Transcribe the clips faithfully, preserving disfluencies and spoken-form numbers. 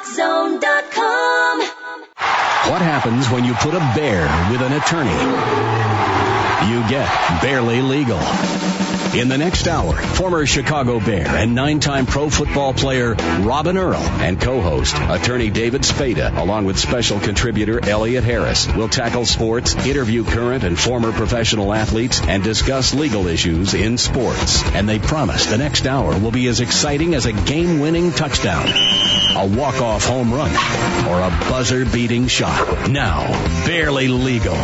sports zone dot com. What happens when you put a bear with an attorney? You get Barely Legal. In the next hour, former Chicago Bear and nine-time pro football player Robin Earl and co-host attorney David Spada, along with special contributor Elliot Harris, will tackle sports, interview current and former professional athletes, and discuss legal issues in sports. And they promise the next hour will be as exciting as a game-winning touchdown, a walk-off home run, or a buzzer-beating shot. Now, Barely Legal.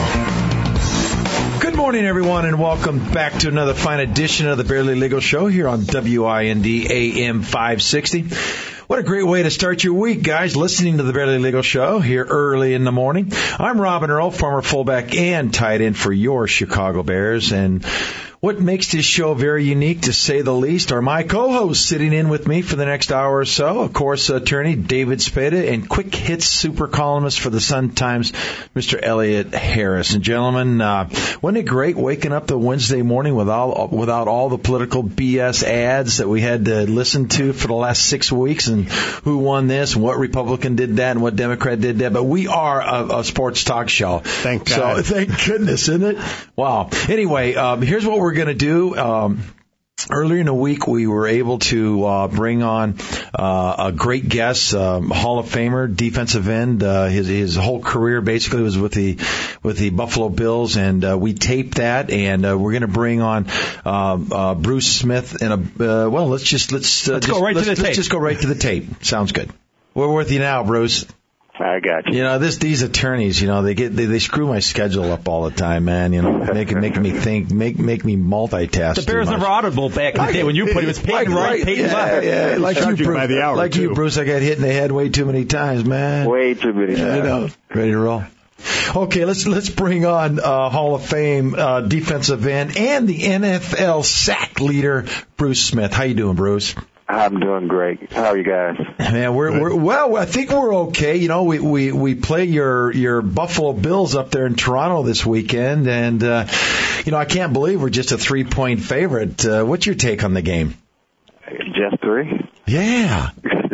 Good morning, everyone, and welcome back to another fine edition of the Barely Legal Show here on W I N D A M five sixty. What a great way to start your week, guys, listening to the Barely Legal Show here early in the morning. I'm Robin Earl, former fullback and tight end for your Chicago Bears, and what makes this show very unique, to say the least, are my co-hosts sitting in with me for the next hour or so. Of course, attorney David Spada and quick hits super columnist for the Sun-Times, Mister Elliot Harris. And gentlemen, uh, wasn't it great waking up the Wednesday morning without, without all the political B S ads that we had to listen to for the last six weeks and who won this and what Republican did that and what Democrat did that? But we are a, a sports talk show. Thank God. So thank goodness, isn't it? Wow. Anyway, um, here's what we're going to do. Um, earlier in the week, we were able to uh, bring on uh, a great guest, um, Hall of Famer, defensive end. Uh, his his whole career basically was with the with the Buffalo Bills, and uh, we taped that. And uh, we're going to bring on uh, uh, Bruce Smith. And a uh, well, let's just let's uh, let's just, go right let's, to the let's tape. just go right to the tape. Sounds good. We're with you now, Bruce. I got you. You know, this these attorneys, you know, they get they, they screw my schedule up all the time, man. You know, making making me think, make make me multitask. The Bears never audible back in the day when you put it was Peyton like, right, like, Peyton yeah, left. Yeah, like you, Bruce. By the hour, like too. you, Bruce. I got hit in the head way too many times, man. Way too many times. You know, ready to roll. Okay, let's let's bring on uh, Hall of Fame uh, defensive end and the N F L sack leader, Bruce Smith. How you doing, Bruce? I'm doing great. How are you guys? Man, we're, we're well. I think we're okay. You know, we we we play your your Buffalo Bills up there in Toronto this weekend, and uh, you know, I can't believe we're just a three point favorite. Uh, what's your take on the game? Just three. Yeah.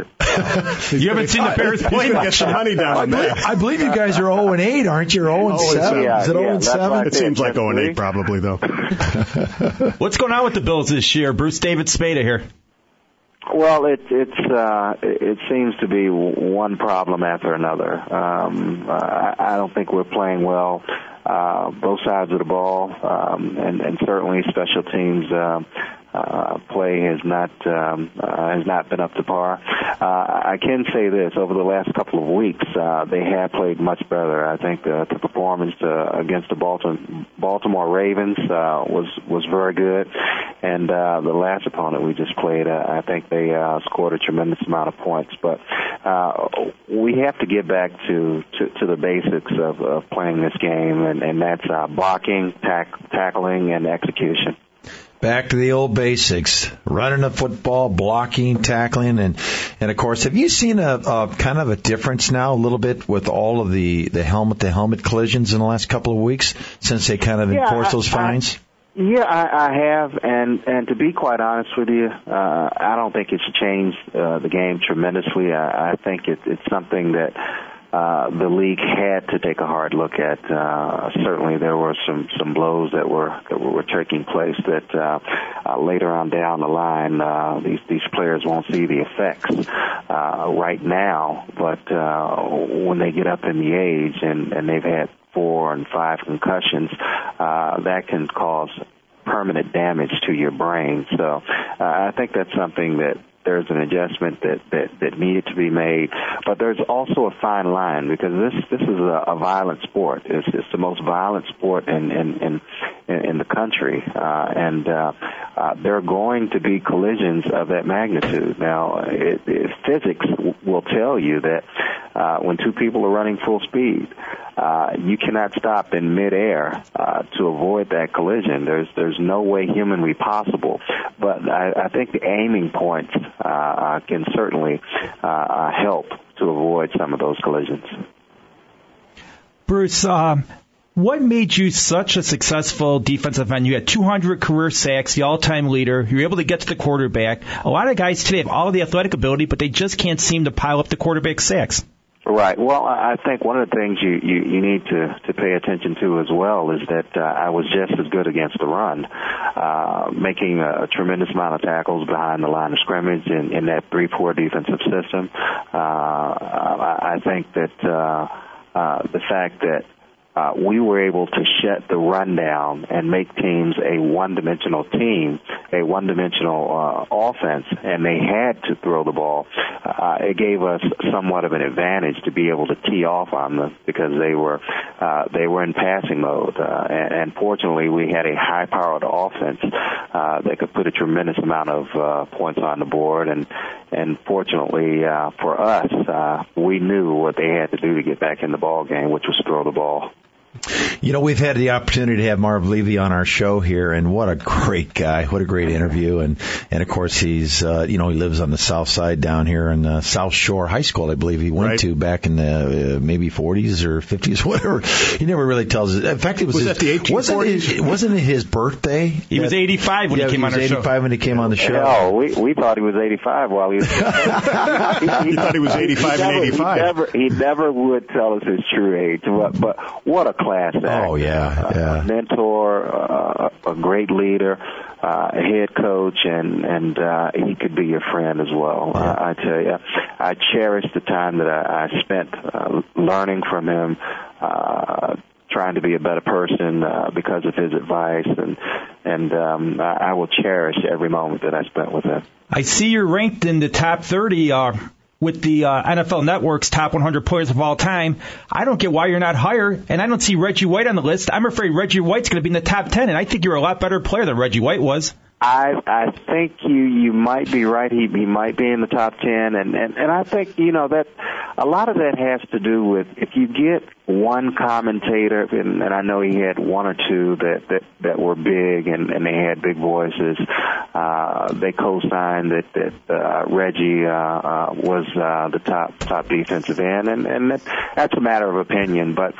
You haven't seen the Bears play much. Get some money down I on believe, that. I believe you guys are oh and eight, aren't you? oh and seven. Yeah, Is it yeah, oh and that's seven? right. It seems like Just oh and three. eight probably, though. What's going on with the Bills this year? Bruce David Spada here. Well, it, it's uh, it seems to be one problem after another. Um, uh, I don't think we're playing well, uh, both sides of the ball, um, and, and certainly special teams uh, uh, play has not um, uh, has not been up to par. Uh, I can say this: over the last couple of weeks, uh, they have played much better. I think the, the performance uh, against the Baltimore, Baltimore Ravens uh, was was very good, and uh, the last opponent we just played, uh, I think they uh, scored a tremendous amount of points. But uh, we have to get back to, to, to the basics of, of playing this game, and, and that's uh, blocking, tack, tackling, and execution. Back to the old basics, running the football, blocking, tackling, and, and of course, have you seen a, a kind of a difference now a little bit with all of the, the helmet-to-helmet collisions in the last couple of weeks since they kind of Yeah, enforced I- those fines? I, yeah, I, I have, and, and to be quite honest with you, uh, I don't think it's changed uh, the game tremendously. I, I think it, it's something that Uh, the league had to take a hard look at. Uh, certainly, there were some, some blows that were that were taking place that uh, uh, later on down the line, uh, these these players won't see the effects uh, right now. But uh, when they get up in the age and, and they've had four and five concussions, uh, that can cause permanent damage to your brain. So uh, I think that's something that there's an adjustment that, that, that needed to be made. But there's also a fine line because this this is a, a violent sport. It's, it's the most violent sport in in, in, in the country. Uh, and uh, uh, there are going to be collisions of that magnitude. Now, it, it, physics w- will tell you that uh, when two people are running full speed, Uh, you cannot stop in midair uh, to avoid that collision. There's there's no way humanly possible. But I, I think the aiming points uh, can certainly uh, help to avoid some of those collisions. Bruce, um, What made you such a successful defensive end? You had two hundred career sacks, the all-time leader. You were able to get to the quarterback. A lot of guys today have all of the athletic ability, but they just can't seem to pile up the quarterback sacks. Right. Well, I think one of the things you, you, you need to, to pay attention to as well is that uh, I was just as good against the run, uh, making a, a tremendous amount of tackles behind the line of scrimmage in, in that three four defensive system. Uh, I, I think that uh, uh, the fact that Uh, we were able to shut the run down and make teams a one-dimensional team, a one-dimensional uh, offense, and they had to throw the ball. Uh, it gave us somewhat of an advantage to be able to tee off on them because they were uh, they were in passing mode. Uh, and, and fortunately, we had a high-powered offense uh, that could put a tremendous amount of uh, points on the board. And and fortunately uh, for us, uh, we knew what they had to do to get back in the ball game, which was throw the ball. You know, we've had the opportunity to have Marv Levy on our show here, and what a great guy. What a great interview. And, and of course, he's, uh, you know, he lives on the south side down here in uh, South Shore High School, I believe he went right. to back in the uh, maybe forties or fifties, whatever. He never really tells us. In fact, it was, was his, that the eighteen forties? Wasn't it, wasn't it his birthday? He was eighty-five when yeah, he came he on the show. He was eighty-five when he came on the show. Oh, we, we thought he was eighty-five while he was... he, he, he thought he was eighty-five he and never, eighty-five. He never, he never would tell us his true age, but, but what a class act. Oh, yeah. Yeah, yeah. A mentor, uh, a great leader, uh, a head coach, and and uh, he could be your friend as well. Yeah. Uh, I tell you, I cherish the time that I, I spent uh, learning from him, uh, trying to be a better person uh, because of his advice, and and um, I, I will cherish every moment that I spent with him. I see you're ranked in the top thirty. Uh with the uh, N F L Network's top one hundred players of all time. I don't get why you're not higher, and I don't see Reggie White on the list. I'm afraid Reggie White's going to be in the top ten, and I think you're a lot better player than Reggie White was. I I think you you might be right. He he might be in the top ten, and and and I think you know that a lot of that has to do with if you get one commentator, and, and I know he had one or two that that that were big and and they had big voices. Uh, they co-signed that that uh, Reggie uh, uh, was uh, the top top defensive end, and and that, that's a matter of opinion, but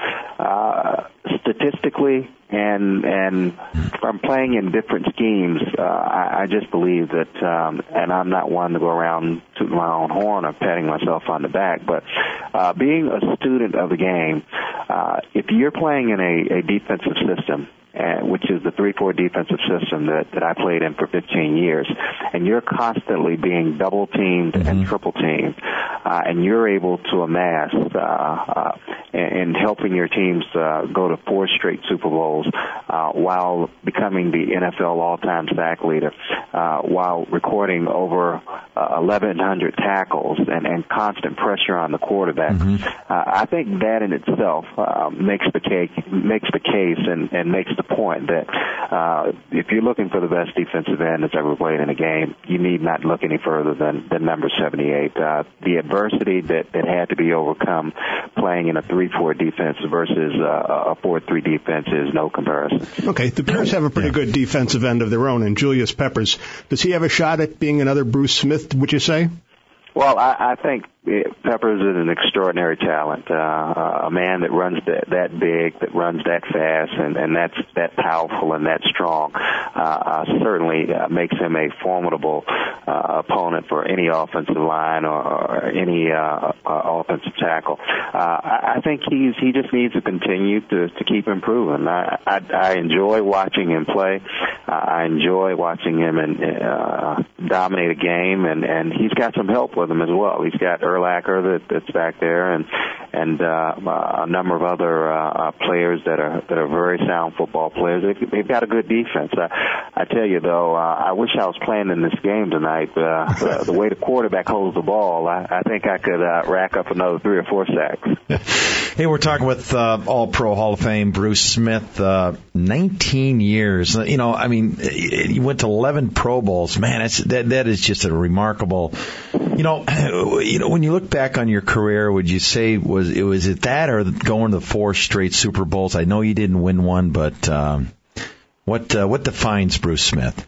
uh, statistically. And and from playing in different schemes, uh, I, I just believe that, um, and I'm not one to go around tooting my own horn or patting myself on the back, but uh, being a student of the game, uh, if you're playing in a, a defensive system, Uh, which is the three four defensive system that, that I played in for fifteen years, and you're constantly being double-teamed mm-hmm. and triple-teamed, uh, and you're able to amass uh, uh, and helping your teams uh, go to four straight Super Bowls uh, while becoming the N F L all-time sack leader, uh, while recording over uh, eleven hundred tackles and, and constant pressure on the quarterback. Mm-hmm. Uh, I think that in itself uh, makes the cake, makes the case and, and makes the point that uh, if you're looking for the best defensive end that's ever played in a game, you need not look any further than, than number seventy-eight. Uh, the adversity that, that had to be overcome playing in a three four defense versus uh, a four three defense is no comparison. Okay, the Bears have a pretty yeah. good defensive end of their own in Julius Peppers. Does he have a shot at being another Bruce Smith, would you say? Well, I, I think Peppers is an extraordinary talent, uh, a man that runs that, that big, that runs that fast, and, and that's that powerful and that strong. Uh, uh, certainly uh, makes him a formidable uh, opponent for any offensive line or, or any uh, uh, offensive tackle. Uh, I, I think he's he just needs to continue to, to keep improving. I, I, I enjoy watching him play. Uh, I enjoy watching him and uh, dominate a game, and, and he's got some help with him as well. He's got Urlacher that, that's back there, and and uh, a number of other uh, players that are that are very sound football players. They've, they've got a good defense. I, I tell you though, uh, I wish I was playing in this game tonight. Uh, the, the way the quarterback holds the ball, I, I think I could uh, rack up another three or four sacks. Hey, we're talking with uh, All-Pro Hall of Fame Bruce Smith. Uh, nineteen years. You know, I mean, he went to eleven Pro Bowls. Man, it's, that that is just a remarkable. You know, you know, when you look back on your career, would you say was it was it that or going to the four straight Super Bowls? I know you didn't win one, but um, what uh, what defines Bruce Smith?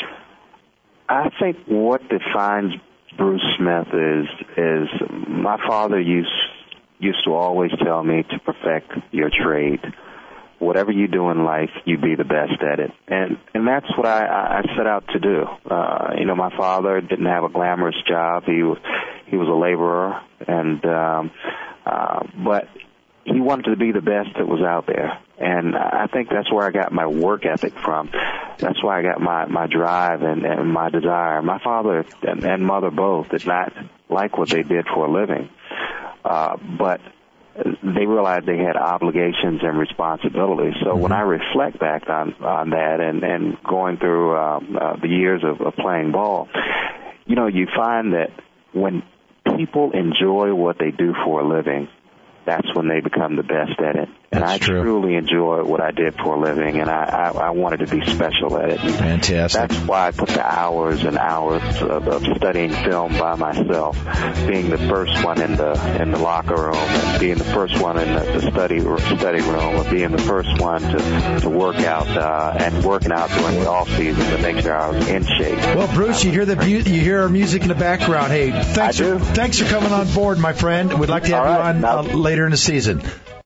I think what defines Bruce Smith is is my father used used to always tell me to perfect your trade. whatever you do in life, you be the best at it. And and that's what I, I set out to do. Uh, you know, my father didn't have a glamorous job. He was he was a laborer, and um, uh, but he wanted to be the best that was out there. And I think that's where I got my work ethic from. That's why I got my, my drive and, and my desire. My father and, and mother both did not like what they did for a living. Uh, but they realized they had obligations and responsibilities. So when I reflect back on, on that and, and going through um, uh, the years of, of playing ball, you know, you find that when people enjoy what they do for a living, that's when they become the best at it. And That's I true. truly enjoy what I did for a living, and I, I, I wanted to be special at it. And Fantastic. that's why I put the hours and hours of, of studying film by myself, being the first one in the in the locker room, and being the first one in the, the study study room, or being the first one to to work out uh, and working out during the off season to make sure I was in shape. Well, Bruce, you hear the bu- you hear our music in the background. Hey, thanks I do. for thanks for coming on board, my friend. We'd like to have All you right. on Now- uh, later in the season.